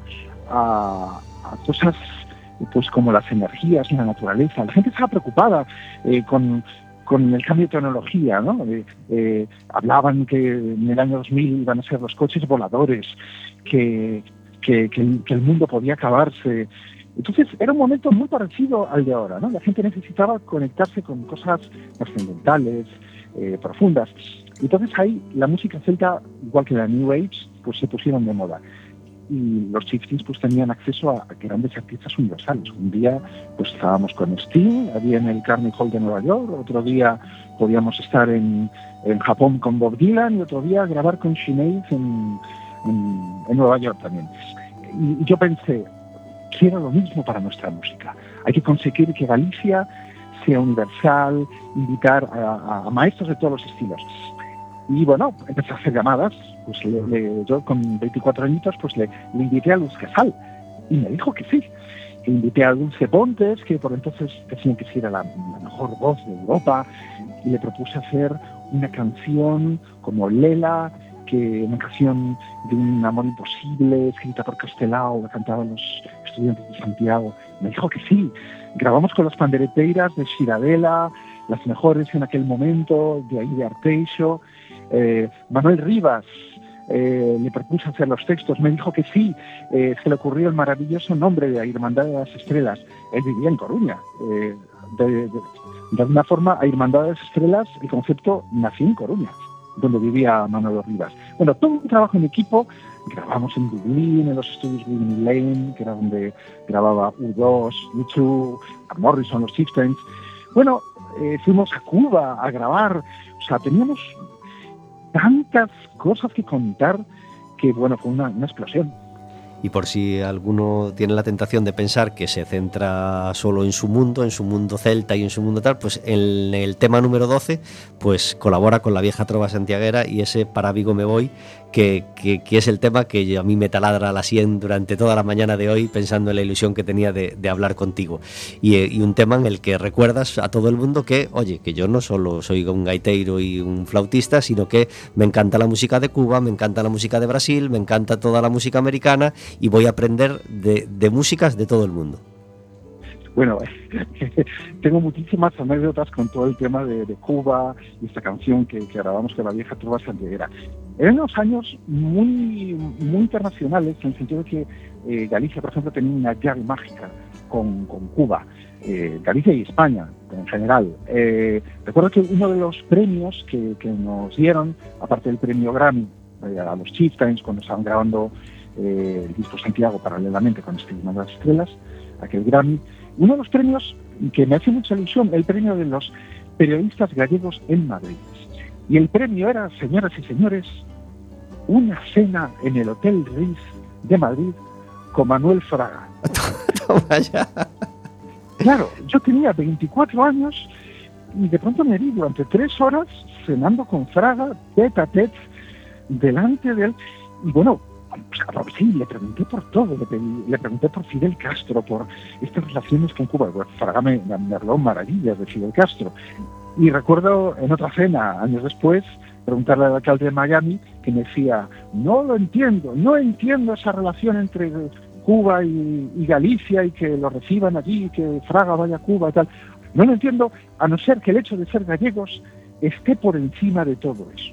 cosas pues como las energías, la naturaleza. La gente estaba preocupada con el cambio de tecnología, ¿no? Hablaban que en el año 2000 iban a ser los coches voladores, que el mundo podía acabarse. Entonces era un momento muy parecido al de ahora, ¿no? La gente necesitaba conectarse con cosas trascendentales, profundas. Entonces ahí la música celta, igual que la New Age, pues se pusieron de moda. Y los Chieftains pues tenían acceso a grandes artistas universales. Un día pues estábamos con Sting, había en el Carnegie Hall de Nueva York, otro día podíamos estar en Japón con Bob Dylan, y otro día grabar con Sinead en Nueva York también. Y yo pensé, quiero lo mismo para nuestra música. Hay que conseguir que Galicia sea universal, invitar a maestros de todos los estilos. Y bueno, empecé a hacer llamadas, pues yo con 24 añitos pues le invité a Luz Casal y me dijo que sí. E invité a Dulce Pontes, que por entonces decían que sí era la mejor voz de Europa, y le propuse hacer una canción como Lela, que una canción de un amor imposible, escrita por Castelao, la cantaban los estudiantes de Santiago. Me dijo que sí. Grabamos con las pandereteiras de Xiradela, las mejores en aquel momento, de ahí de Arteixo. Manuel Rivas, le propuse hacer los textos, me dijo que sí. Se le ocurrió el maravilloso nombre de A Irmandad de las Estrellas. Él vivía en Coruña. De alguna forma, A Irmandad de las Estrellas, el concepto nació en Coruña, donde vivía Manuel Rivas. Bueno, todo un trabajo en equipo. Grabamos en Dublín, en los estudios Winnie Lane, que era donde grababa U2, U2, Morrison, los Chieftains. Bueno, fuimos a Cuba a grabar. O sea, teníamos tantas cosas que contar que, bueno, fue una explosión. Y por si alguno tiene la tentación de pensar que se centra solo en su mundo celta y en su mundo tal, pues en el tema número 12 pues colabora con la vieja trova santiaguera y ese Para Vigo me voy, que es el tema que a mí me taladra la sien durante toda la mañana de hoy, pensando en la ilusión que tenía de hablar contigo. Y un tema en el que recuerdas a todo el mundo que, oye, que yo no solo soy un gaiteiro y un flautista, sino que me encanta la música de Cuba, me encanta la música de Brasil, me encanta toda la música americana y voy a aprender de músicas de todo el mundo. Bueno, tengo muchísimas anécdotas con todo el tema de Cuba y esta canción que grabamos con la vieja trova santiaguera. Eran unos años muy internacionales, en el sentido de que Galicia, por ejemplo, tenía una llave mágica con Cuba, Galicia y España en general. Recuerdo que uno de los premios que nos dieron, aparte del premio Grammy, a los Chieftains, cuando estaban grabando el disco Santiago paralelamente con este Irmandad de las Estrellas, aquel Grammy, uno de los premios que me hace mucha ilusión, el premio de los periodistas gallegos en Madrid. Y el premio era, señoras y señores, una cena en el Hotel Ritz de Madrid con Manuel Fraga. Toma ya. Claro, yo tenía 24 años y de pronto me vi durante 3 horas cenando con Fraga, tete a tete, delante de él. Y bueno, pues, sí, le pregunté por todo, le pregunté por Fidel Castro, por estas relaciones con Cuba. Bueno, Fraga me habló maravillas de Fidel Castro. Y recuerdo en otra cena, años después, preguntarle al alcalde de Miami, que me decía, no entiendo esa relación entre Cuba y Galicia y que lo reciban allí, que Fraga vaya a Cuba y tal. No lo entiendo, a no ser que el hecho de ser gallegos esté por encima de todo eso.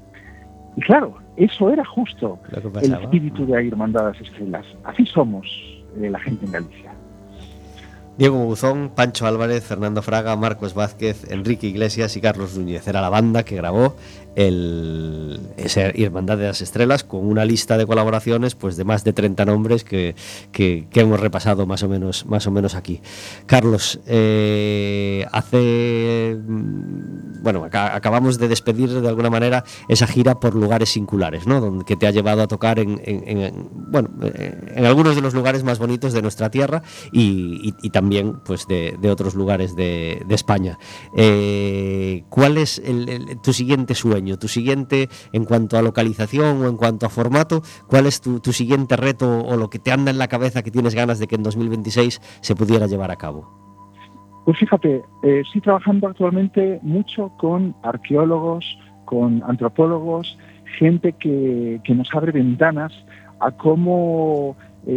Y claro, eso era justo el espíritu de A Irmandad de las Estrellas. Así somos la gente en Galicia. Diego Buzón, Pancho Álvarez, Fernando Fraga, Marcos Vázquez, Enrique Iglesias y Carlos Núñez. Era la banda que grabó esa Irmandad de las Estrellas, con una lista de colaboraciones pues de más de 30 nombres que hemos repasado más o menos aquí. Carlos, acabamos de despedir de alguna manera esa gira por lugares singulares, ¿no? Que te ha llevado a tocar en algunos de los lugares más bonitos de nuestra tierra y también pues de otros lugares de España. ¿Cuál es tu siguiente sueño? Tu siguiente, en cuanto a localización o en cuanto a formato, ¿cuál es tu siguiente reto o lo que te anda en la cabeza que tienes ganas de que en 2026 se pudiera llevar a cabo? Pues fíjate, estoy trabajando actualmente mucho con arqueólogos, con antropólogos, gente que nos abre ventanas a cómo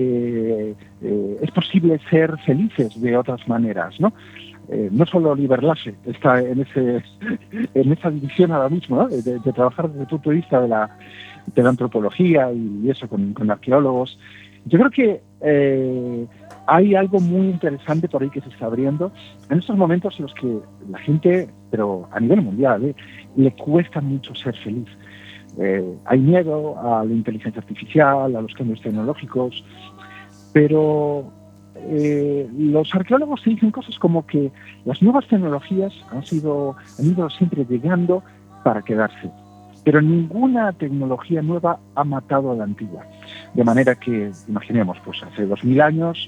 es posible ser felices de otras maneras, ¿no? No solo Oliver Lasse está en esa división ahora mismo, ¿no? de trabajar desde el punto de vista de la antropología y eso con arqueólogos. Yo creo que hay algo muy interesante por ahí que se está abriendo en estos momentos en los que la gente, pero a nivel mundial, le cuesta mucho ser feliz. Hay miedo a la inteligencia artificial, a los cambios tecnológicos, pero los arqueólogos te dicen cosas como que las nuevas tecnologías han ido siempre llegando para quedarse, pero ninguna tecnología nueva ha matado a la antigua. De manera que, imaginemos, pues hace 2000 años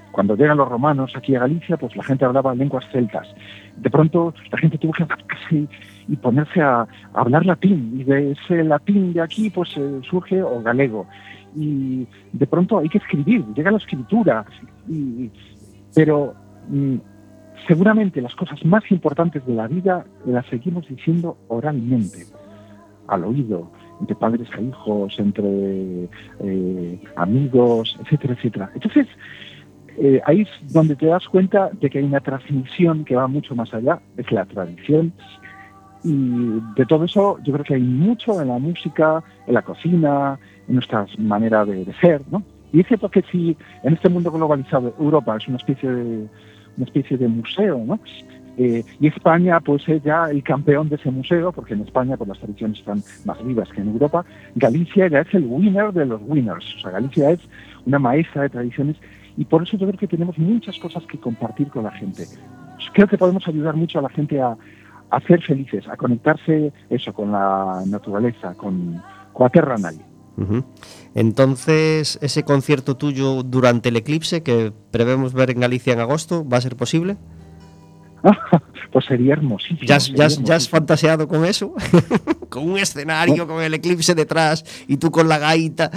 cuando llegan los romanos aquí a Galicia, pues la gente hablaba lenguas celtas. De pronto la gente tuvo que adaptarse y ponerse a hablar latín, y de ese latín de aquí pues surge o galego. Y de pronto hay que escribir, llega la escritura, pero seguramente las cosas más importantes de la vida las seguimos diciendo oralmente, al oído, entre padres a hijos, entre amigos, etcétera, etcétera. Entonces, ahí es donde te das cuenta de que hay una transmisión que va mucho más allá, es la tradición, y de todo eso yo creo que hay mucho en la música, en la cocina, en nuestra manera de ser, ¿no? Y es cierto que si en este mundo globalizado Europa es una especie de museo, ¿no? Y España pues es ya el campeón de ese museo, porque en España pues las tradiciones están más vivas que en Europa. Galicia ya es el winner de los winners, o sea, Galicia es una maestra de tradiciones, y por eso yo creo que tenemos muchas cosas que compartir con la gente. Creo que podemos ayudar mucho a la gente a ser felices, a conectarse eso con la naturaleza, con la terra nai. Uh-huh. Entonces, ese concierto tuyo durante el eclipse que prevemos ver en Galicia en agosto, ¿va a ser posible? Pues sería hermosísimo. ¿Ya has fantaseado con eso? Con un escenario, con el eclipse detrás y tú con la gaita.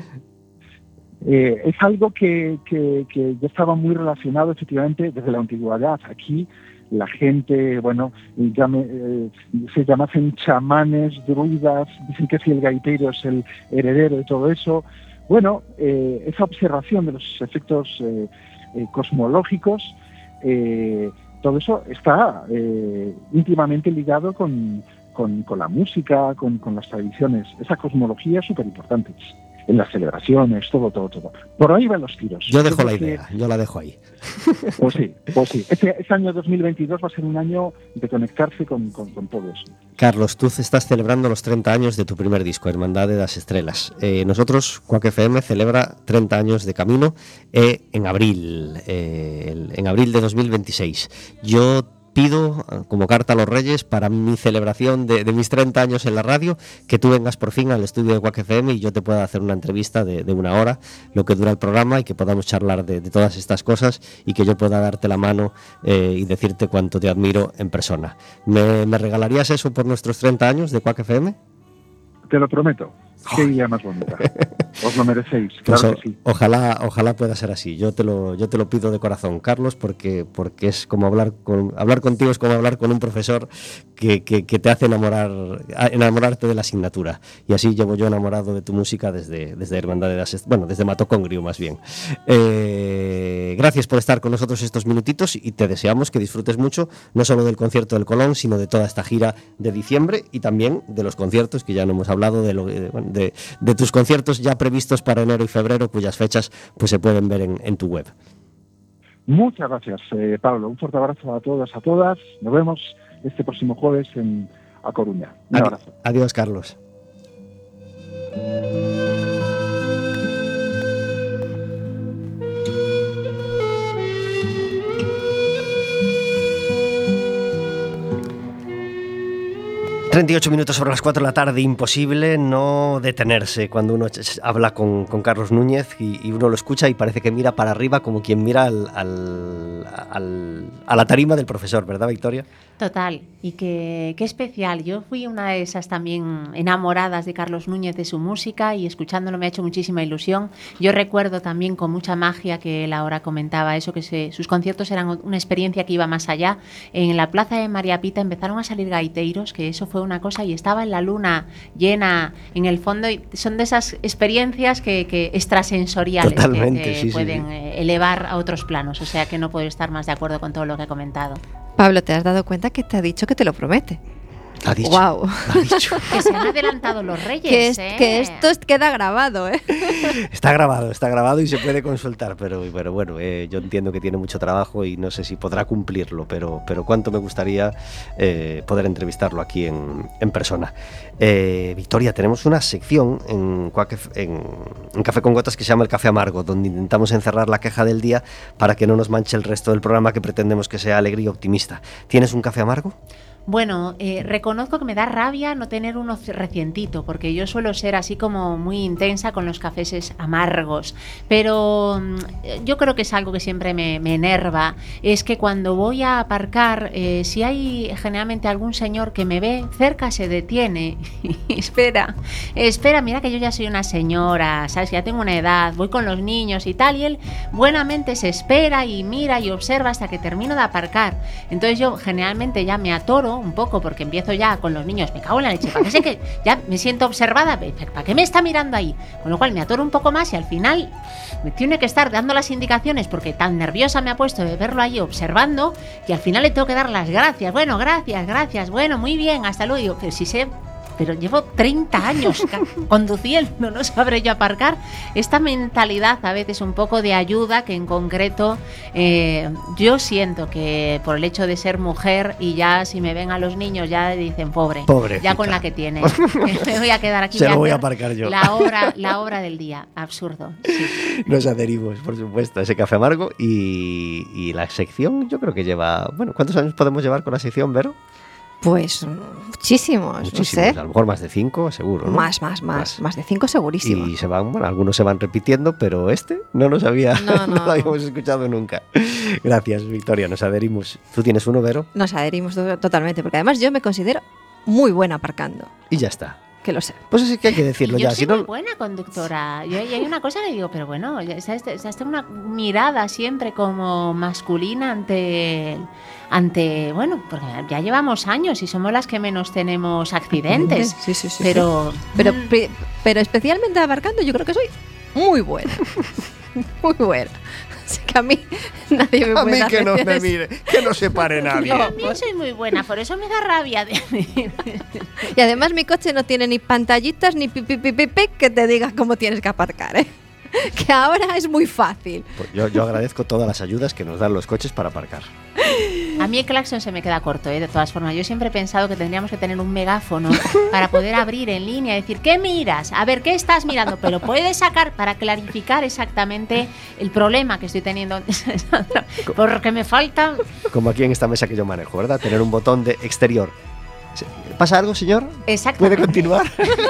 Es algo que ya estaba muy relacionado efectivamente desde la antigüedad. Aquí la gente, bueno, se llamasen chamanes, druidas, dicen que si el gaitero es el heredero de todo eso. Bueno, esa observación de los efectos cosmológicos, todo eso está íntimamente ligado con la música, con las tradiciones. Esa cosmología es súper importante en las celebraciones, todo. Por ahí van los tiros. Yo dejo la idea, yo la dejo ahí. Pues sí. Este año 2022 va a ser un año de conectarse con todo eso. Carlos, tú estás celebrando los 30 años de tu primer disco, Hermandade das Estrelas. Nosotros, Quack FM, celebra 30 años de camino en abril de 2026. Yo pido, como carta a los Reyes, para mi celebración de mis 30 años en la radio, que tú vengas por fin al estudio de Quack FM y yo te pueda hacer una entrevista de 1 hora, lo que dura el programa, y que podamos charlar de todas estas cosas, y que yo pueda darte la mano y decirte cuánto te admiro en persona. ¿Me regalarías eso por nuestros 30 años de Quack FM? Te lo prometo. Qué día más bonita. Os lo merecéis, claro pues, que sí. Ojalá pueda ser así. Yo te lo pido de corazón, Carlos, porque es como hablar contigo, es como hablar con un profesor que te hace enamorarte de la asignatura. Y así llevo yo enamorado de tu música desde Hermandad de las, desde Matocongrio más bien. Gracias por estar con nosotros estos minutitos, y te deseamos que disfrutes mucho, no solo del concierto del Colón, sino de toda esta gira de diciembre, y también de los conciertos, que ya no hemos hablado de tus conciertos ya previstos para enero y febrero, cuyas fechas pues se pueden ver en tu web. Muchas gracias, Pablo. Un fuerte abrazo a todas, a todas. Nos vemos este próximo jueves a Coruña. Un abrazo. Adiós, Carlos. 38 minutos sobre las 4 de la tarde. Imposible no detenerse cuando uno habla con Carlos Núñez y uno lo escucha y parece que mira para arriba como quien mira a la tarima del profesor, ¿verdad, Victoria? Total, y qué especial. Yo fui una de esas también enamoradas de Carlos Núñez, de su música, y escuchándolo me ha hecho muchísima ilusión. Yo recuerdo también con mucha magia que él ahora comentaba eso, que sus conciertos eran una experiencia que iba más allá. En la plaza de María Pita empezaron a salir gaiteros, que eso fue una cosa, y estaba en la luna llena en el fondo, y son de esas experiencias que extrasensoriales. Totalmente, que sí, pueden elevar a otros planos, o sea que no puedo estar más de acuerdo con todo lo que he comentado. Pablo, ¿te has dado cuenta que te ha dicho que te lo promete? Ha dicho. Wow. Ha dicho. Que se han adelantado los Reyes. Que esto queda grabado, ¿eh? Está grabado y se puede consultar, pero bueno, yo entiendo que tiene mucho trabajo y no sé si podrá cumplirlo, pero cuánto me gustaría poder entrevistarlo aquí en persona. Victoria, tenemos una sección en Café con Gotas que se llama El Café Amargo, donde intentamos encerrar la queja del día para que no nos manche el resto del programa, que pretendemos que sea alegre y optimista. ¿Tienes un café amargo? Bueno, reconozco que me da rabia no tener uno recientito, porque yo suelo ser así como muy intensa con los cafés amargos, pero yo creo que es algo que siempre me enerva, es que cuando voy a aparcar, si hay generalmente algún señor que me ve cerca, se detiene y espera, mira que yo ya soy una señora, ¿sabes? Ya tengo una edad, voy con los niños y tal, y él buenamente se espera y mira y observa hasta que termino de aparcar. Entonces yo generalmente ya me atoro un poco porque empiezo ya con los niños, me cago en la leche, ¿para qué sé que ya me siento observada? ¿Para qué me está mirando ahí? Con lo cual me atoro un poco más y al final me tiene que estar dando las indicaciones porque tan nerviosa me ha puesto de verlo ahí observando, y al final le tengo que dar las gracias. Bueno, gracias, bueno, muy bien, hasta luego. Digo, pero si sé... Pero llevo 30 años conduciendo, no sabré yo aparcar. Esta mentalidad a veces un poco de ayuda que en concreto yo siento que por el hecho de ser mujer y ya si me ven a los niños ya dicen pobre ya con la que tiene. Me voy a quedar aquí. Se lo voy a aparcar yo. La hora del día, absurdo. Sí. Nos adherimos, por supuesto, a ese café amargo y la sección yo creo que lleva... Bueno, ¿cuántos años podemos llevar con la sección, Vero? Pues muchísimos, no sé. A lo mejor más de 5, seguro, ¿no? Más de 5 segurísimo. Y se van, bueno, algunos se van repitiendo, pero este no nos había, no lo habíamos escuchado nunca. Gracias, Victoria, nos adherimos. ¿Tú tienes uno, Vero? Nos adherimos totalmente, porque además yo me considero muy buena aparcando. Y ya está. Que lo sé. Pues así que hay que decirlo ya. Yo soy muy buena conductora. Y hay una cosa que digo, pero bueno, está una mirada siempre como masculina ante, bueno, porque ya llevamos años y somos las que menos tenemos accidentes. Sí. Pero especialmente aparcando yo creo que soy muy buena. Muy buena. Así que a mí nadie me puede A mí que no me mire, que no se pare nadie. Yo también soy muy buena, por eso me da rabia. Y además mi coche no tiene ni pantallitas ni pipipipipi que te diga cómo tienes que aparcar, ¿eh? Que ahora es muy fácil. Pues yo agradezco todas las ayudas que nos dan los coches para aparcar. A mí el claxon se me queda corto, de todas formas. Yo siempre he pensado que tendríamos que tener un megáfono para poder abrir en línea y decir, ¿qué miras? A ver, ¿qué estás mirando? Pero puedes sacar para clarificar exactamente el problema que estoy teniendo. Porque me falta... Como aquí en esta mesa que yo manejo, ¿verdad? Tener un botón de exterior. ¿Pasa algo, señor? Exactamente. ¿Puede continuar?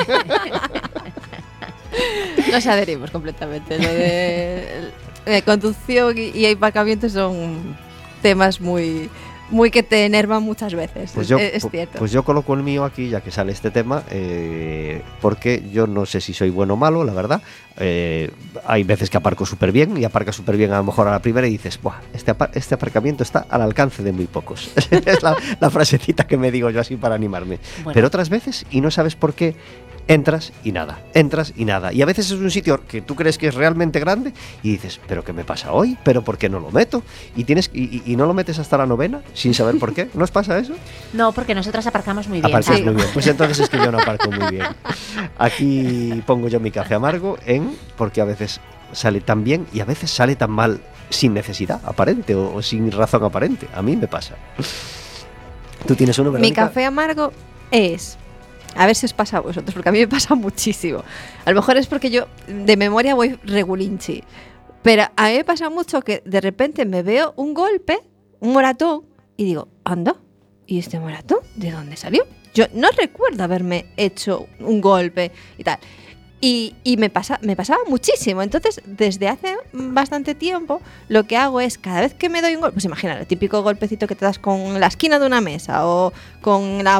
Nos adherimos completamente. Lo de conducción y aparcamiento son temas muy que te enervan muchas veces. Pues es cierto. Pues yo coloco el mío aquí, ya que sale este tema, porque yo no sé si soy bueno o malo, la verdad. Hay veces que aparco súper bien y aparca súper bien a lo mejor a la primera y dices, ¡buah! Este aparcamiento está al alcance de muy pocos. Es la frasecita que me digo yo así para animarme. Bueno. Pero otras veces, y no sabes por qué, entras y nada. Y a veces es un sitio que tú crees que es realmente grande y dices, ¿pero qué me pasa hoy? ¿Pero por qué no lo meto? Y no lo metes hasta la novena sin saber por qué. ¿No os pasa eso? No, porque nosotras aparcamos muy bien. Aparcáis muy bien. Pues entonces es que yo no aparco muy bien. Aquí pongo yo mi café amargo porque a veces sale tan bien y a veces sale tan mal sin necesidad aparente o sin razón aparente. A mí me pasa. ¿Tú tienes uno, Verónica? Mi café amargo es... A ver si os pasa a vosotros, porque a mí me pasa muchísimo. A lo mejor es porque yo de memoria voy regulinchi. Pero a mí me pasa mucho que de repente me veo un golpe, un moratón, y digo, anda, ¿y este moratón de dónde salió? Yo no recuerdo haberme hecho un golpe y tal. Y me pasaba muchísimo. Entonces, desde hace bastante tiempo, lo que hago es, cada vez que me doy un golpe, pues imagina, el típico golpecito que te das con la esquina de una mesa o con la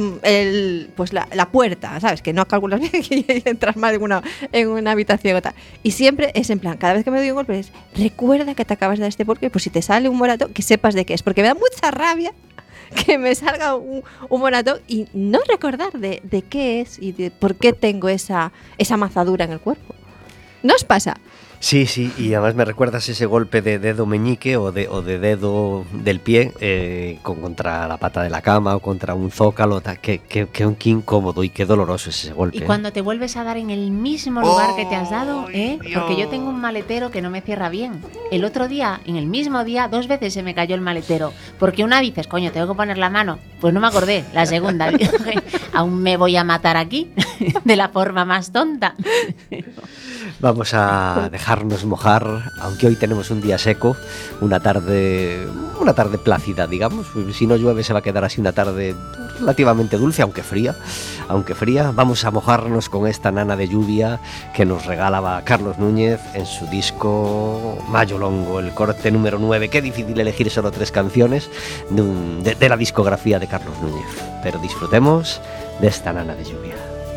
puerta, ¿sabes? Que no calculas bien que entras mal en una habitación o tal. Y siempre es en plan, cada vez que me doy un golpe es, recuerda que te acabas de dar este golpe, pues si te sale un moratón, que sepas de qué es. Porque me da mucha rabia que me salga un moratón y no recordar de qué es y de por qué tengo esa mazadura en el cuerpo. ¿No os pasa? Sí, y además me recuerdas ese golpe de dedo meñique o de dedo del pie contra la pata de la cama o contra un zócalo, qué incómodo y qué doloroso es ese golpe. Y cuando te vuelves a dar en el mismo lugar que te has dado, porque yo tengo un maletero que no me cierra bien. El otro día, en el mismo día, 2 veces se me cayó el maletero, porque una dices, coño, tengo que poner la mano, pues no me acordé, la segunda, dije, aún me voy a matar aquí, de la forma más tonta. Vamos a dejar dejarnos mojar, aunque hoy tenemos un día seco, una tarde plácida, digamos. Si no llueve se va a quedar así una tarde relativamente dulce, aunque fría. Vamos a mojarnos con esta nana de lluvia que nos regalaba Carlos Núñez en su disco Mayo Longo, el corte número 9. Qué difícil elegir solo 3 canciones de la discografía de Carlos Núñez, pero disfrutemos de esta nana de lluvia.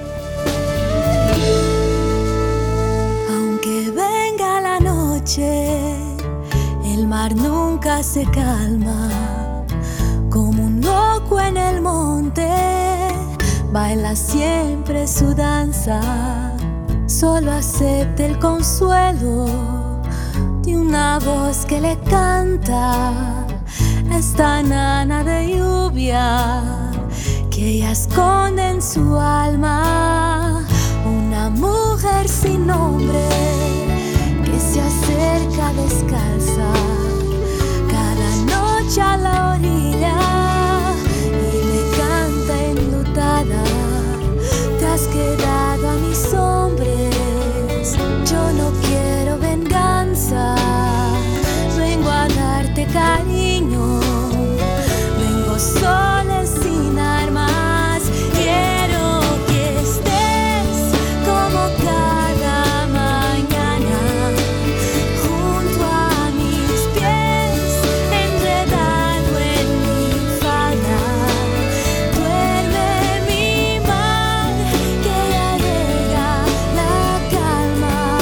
Aunque venga la noche, el mar nunca se calma. Como un loco en el monte, baila siempre su danza. Solo acepta el consuelo de una voz que le canta. Esta nana de lluvia que ella esconde en su alma. Una mujer sin nombre que se acerca descalza cada noche a la orilla y le canta enlutada. Te has quedado a mis hombres, yo no quiero venganza. Vengo a darte cariño, vengo sola sin armas. Quiero que estés como cada mañana junto a mis pies, enredado en mi falda. Duerme mi mar, que ya llega la calma.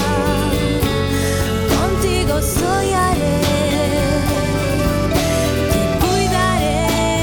Contigo soñaré, te cuidaré.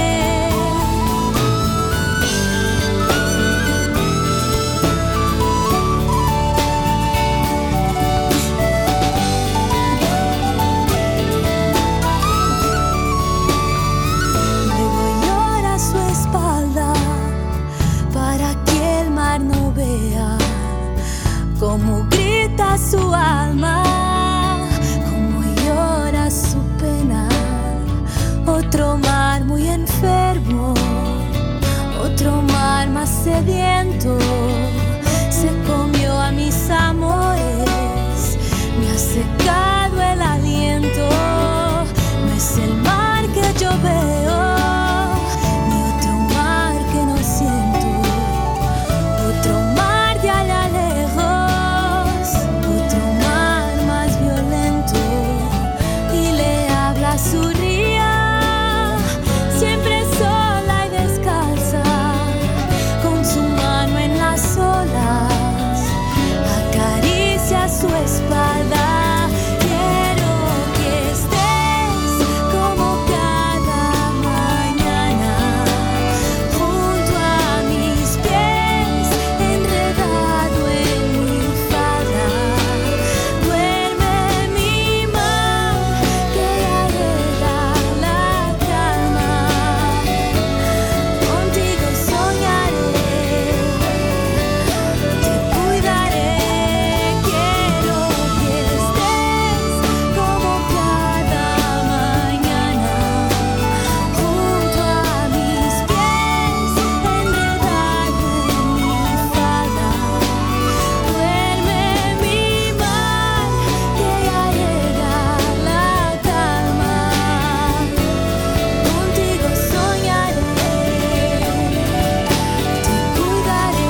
Luego llora a su espalda para que el mar no vea cómo grita su alma, cómo llora su pena. Otro mar muy enfermo, otro mar más sediento, se comió a mis amores, me ha secado el aliento. No es el mar que yo veo, ni otro mar que no siento, otro mar de allá lejos, otro mar más violento. Y le habla a su ría, siempre sola y descalza, con su mano en las olas, acaricia su espalda. Quiero que estés como cada mañana junto a mis pies, enredado en mi falda. Duerme mi mar, que ya llega la calma. Contigo soñaré, te cuidaré. Quiero que estés como cada mañana junto a mis pies, enredado en mi falda. Duerme mi mar, que ya llega la calma. Contigo soñaré, te cuidaré.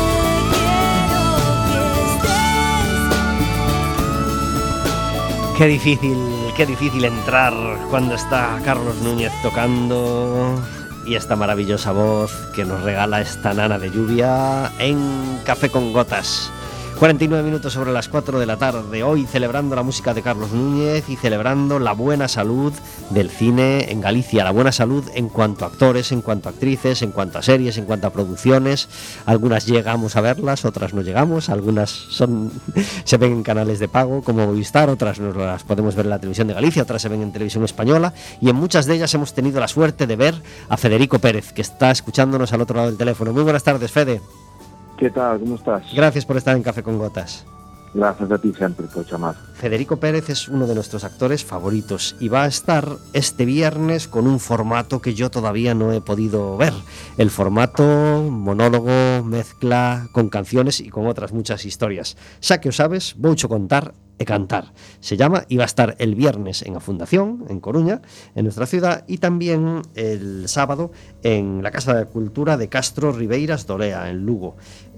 Quiero que estés. Qué difícil entrar cuando está Carlos Núñez tocando y esta maravillosa voz que nos regala esta nana de lluvia en Café con Gotas. 49 minutos sobre las 4 de la tarde, hoy celebrando la música de Carlos Núñez y celebrando la buena salud del cine en Galicia, la buena salud en cuanto a actores, en cuanto a actrices, en cuanto a series, en cuanto a producciones. Algunas llegamos a verlas, otras no llegamos, algunas se ven en canales de pago como Movistar, otras no las podemos ver en la televisión de Galicia, otras se ven en televisión española, y en muchas de ellas hemos tenido la suerte de ver a Federico Pérez, que está escuchándonos al otro lado del teléfono. Muy buenas tardes, Fede. ¿Qué tal? ¿Cómo estás? Gracias por estar en Café con Gotas. Gracias a ti sempre por chamar. Federico Pérez es uno de nuestros actores favoritos y va a estar este viernes con un formato que yo todavía no he podido ver. El formato monólogo, mezcla con canciones y con otras muchas historias. Xa que o sabes, voucho contar e cantar. Se llama y va a estar el viernes en la Fundación, en Coruña, en nuestra ciudad, y también el sábado en la Casa de Cultura de Castro Ribeiras Dolea, en Lugo.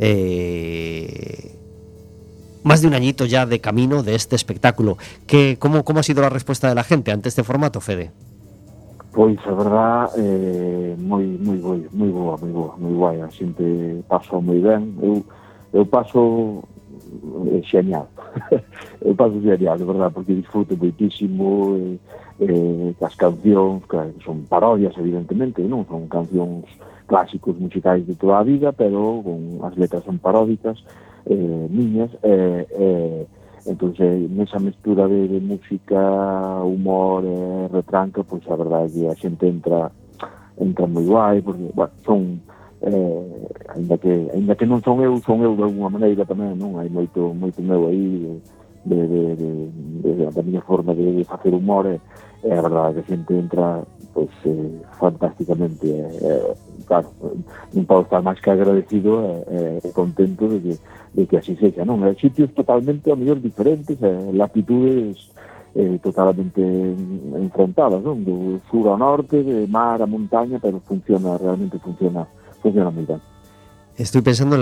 Más de un añito ya de camino de este espectáculo. ¿Cómo ha sido la respuesta de la gente ante este formato, Fede? Pois a verdad moi boa, moi guai, a xente pasou moi ben. Eu paso xeñal. Eu paso xeñal, de verdad, porque disfruto moitísimo as cancións, que son parodias, evidentemente, non son cancións clásicos musicais de toda a vida, pero con as letras son paródicas, miñas, entonces nesa mestura de música, humor, retranca, pois a verdade é que a xente entra moi guai, porque, bueno, son ainda que non son eu de alguma maneira tamén, non? Hai moito meu aí da miña forma de facer humor, e a verdade é que a xente entra pois fantásticamente, claro, non podo estar máis que agradecido e contento de que así sexa, non? Sitios totalmente a mellor diferentes, latitudes totalmente enfrontadas, non? Do sur ao norte, de mar a montaña, pero realmente funciona moi ben. Estoy pensando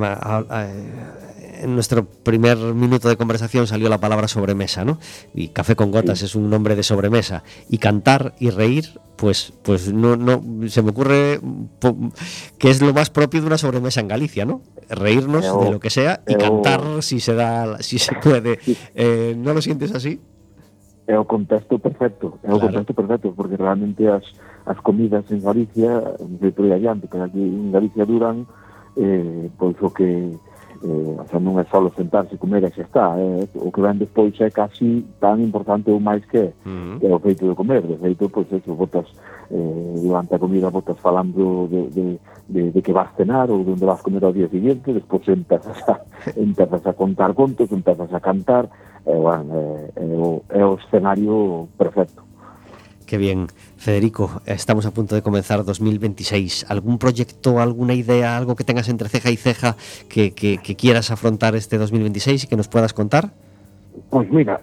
en nuestro primer minuto de conversación salió la palabra sobremesa, ¿no? Y Café con Gotas sí. Es un nombre de sobremesa. Y cantar y reír, pues no se me ocurre que es lo más propio de una sobremesa en Galicia, ¿no? Reírnos de lo que sea y cantar si se puede. ¿No lo sientes así? É o contexto perfecto, porque realmente as comidas en Galicia, non sei por aí adiante, que aquí en Galicia duran, pois o que, o sea, non é só sentarse, comer e xa está, o que ven despois é casi tan importante ou máis que o feito de comer. De feito, pois eso, botas, durante a comida botas falando de que vas cenar ou de onde vas comer ao día siguiente, despois empezas a contar contos, empezas a cantar, bueno, é o escenario perfecto. Qué bien. Federico, estamos a punto de comenzar 2026. ¿Algún proyecto, alguna idea, algo que tengas entre ceja y ceja que quieras afrontar este 2026 y que nos puedas contar? Pues mira,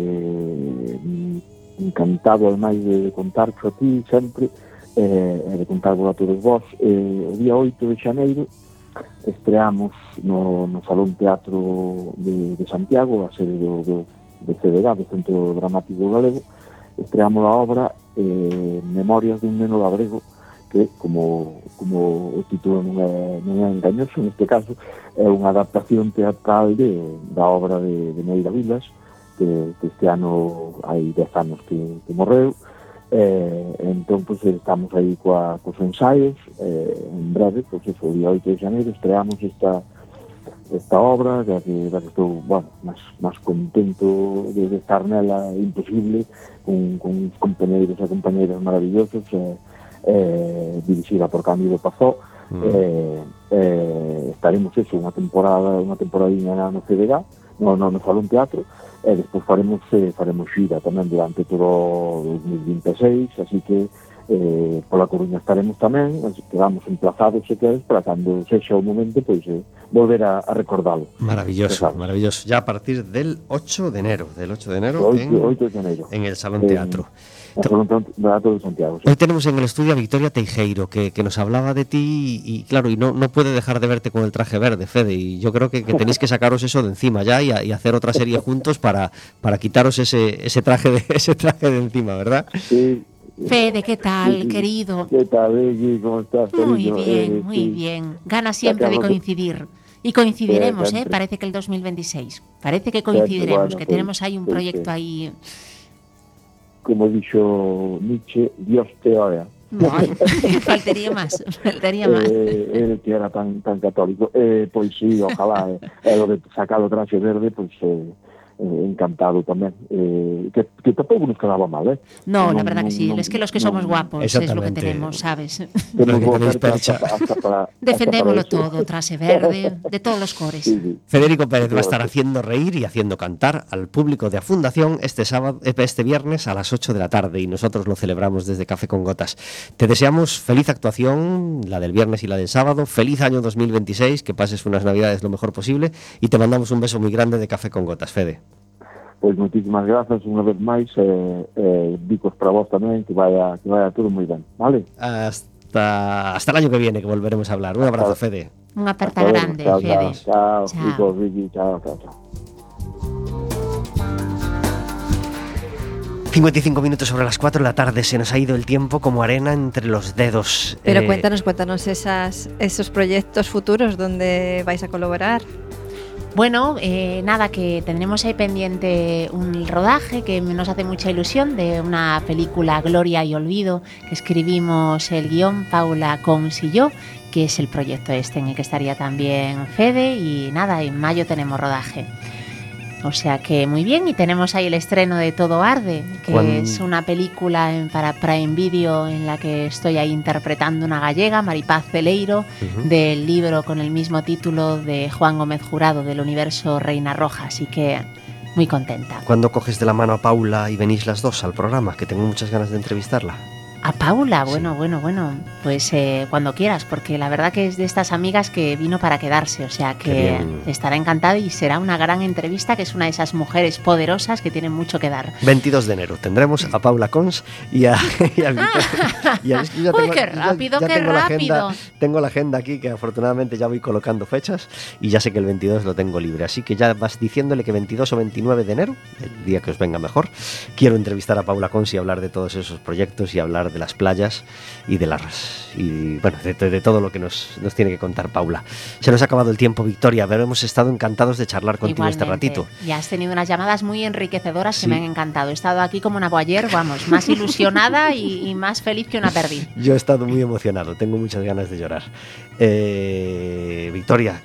encantado además de contar a ti sempre, de contar a todos vos. O día 8 de xaneiro estreamos no Salón Teatro de Santiago, a sede do CDG, do Centro Dramático Galego. Estreamos a obra Memorias dun neno labrego, que como o título non é engañoso, neste caso é unha adaptación teatral da obra de Neira Vilas, que este ano hai 10 anos que morreu. Entón, pues, estamos aí cos ensaios, en breve, pues eso, o día 8 de xaneiro estreamos esta obra, da que estou, bueno, máis contento de estar nela imposible, con uns compañeiros e compañeiras maravillosos, dirixida por Cándido Pazó. Estaremos eso, unha temporadinha no CDG, no Salón Teatro, e despois faremos xira tamén durante todo o 2026, así que pola Coruña estaremos tamén, así que vamos emplazados, se queres, para cando sexa o momento, pois volver a recordalo. Maravilloso, maravilloso. Ya a partir del 8 de enero, 8 de enero. En el Salón Teatro. El Salón Teatro de Santiago. Sí. Hoy tenemos en el estudio a Victoria Teijeiro, que nos hablaba de ti y claro, y no puede dejar de verte con el traje verde, Fede, y yo creo que tenéis que sacaros eso de encima ya y hacer otra serie juntos para quitaros ese traje de encima, ¿verdad? Sí. Fede, ¿qué tal, querido? ¿Qué tal, Egui? ¿Cómo estás? Muy bien, muy bien. Ganas siempre de coincidir. Y coincidiremos, parece que el 2026. Parece que coincidiremos, que tenemos ahí un proyecto ahí. Como dixo Nietzsche, Dios te oia. No, faltaría más. El que era tan católico. Pois sí, ojalá, lo de sacar o traxe verde, pois encantado tamén. Que tampouco nos quedaba mal, No, la verdad que sí. Es que los que somos guapos es lo que Exactamente. tenemos, ¿sabes? Temos que boa tenéis oferta percha. hasta para... Defendémoslo hasta para eso. todo, trase verde, de todos los cores. Sí. Federico Pérez va a estar haciendo reír y haciendo cantar al público de A Fundación este viernes a las 8 de la tarde, y nosotros lo celebramos desde Café con Gotas. Te deseamos feliz actuación, la del viernes y la del sábado, feliz año 2026, que pases unas navidades lo mejor posible, y te mandamos un beso muy grande de Café con Gotas, Fede. Pois moitísimas grazas unha vez máis, dicos para vos tamén, que vaya todo moi ben, vale? Hasta el año que viene, que volveremos a hablar. Un abrazo, Fede. Un aperta Hasta luego, grande, chao, Fede. Chao, Chao. chicos, Vicky, chao. 55 minutos sobre las 4 de la tarde. Se nos ha ido el tiempo como arena entre los dedos. Pero cuéntanos esos proyectos futuros donde vais a colaborar. Bueno, nada, que tendremos ahí pendiente un rodaje que nos hace mucha ilusión de una película Gloria y Olvido, que escribimos el guión Paula Cons y yo, que es el proyecto en el que estaría también Fede, y nada, en mayo tenemos rodaje. O sea que muy bien, y tenemos ahí el estreno de Todo Arde, que es una película para Prime Video en la que estoy ahí interpretando una gallega, Maripaz Celeiro, del libro con el mismo título de Juan Gómez Jurado, del universo Reina Roja, así que muy contenta. ¿Cuándo coges de la mano a Paula y venís las dos al programa? Que tengo muchas ganas de entrevistarla. A Paula, Sí. bueno, pues cuando quieras, porque la verdad que es de estas amigas que vino para quedarse, o sea Qué que bien. estará encantada y será una gran entrevista, que es una de esas mujeres poderosas que tienen mucho que dar. 22 de enero tendremos a Paula Cons y a Victoria. Es que ya Uy, qué rápido, qué tengo la rápido. tengo la agenda aquí, que afortunadamente ya voy colocando fechas, y ya sé que el 22 lo tengo libre, así que ya vas diciéndole que 22 o 29 de enero, el día que os venga mejor, quiero entrevistar a Paula Cons y hablar de todos esos proyectos y hablar de las playas y de de todo lo que nos tiene que contar Paula. Se nos ha acabado el tiempo, Victoria, pero hemos estado encantados de charlar contigo este ratito. Y has tenido unas llamadas muy enriquecedoras Sí. que me han encantado. He estado aquí como una boyer, vamos, más ilusionada y más feliz que una perdiz. Yo he estado muy emocionado, tengo muchas ganas de llorar. Victoria,